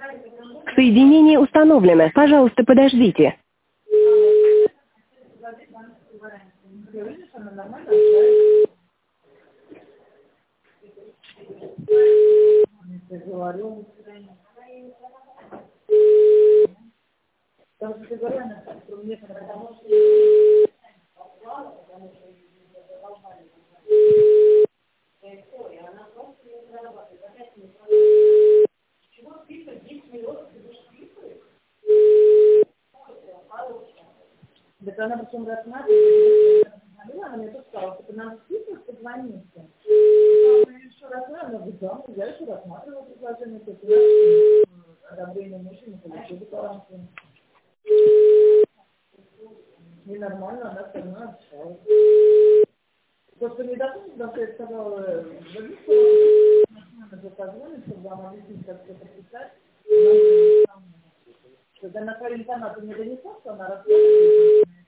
Соединение установлено. Пожалуйста, подождите. Так она причем рассматривает, она мне тоже сказала, что нам список позвоните. Я еще рассматривала, она говорит, да, я еще рассматривала предложение, то есть одобрение мужчины получили балансы. И нормально, она все равно отвечает. То, что не должно, потому что я сказала, надо позвонить, чтобы вам объяснить, как все подписать. Когда на информацию не донесла, что она рассматривает,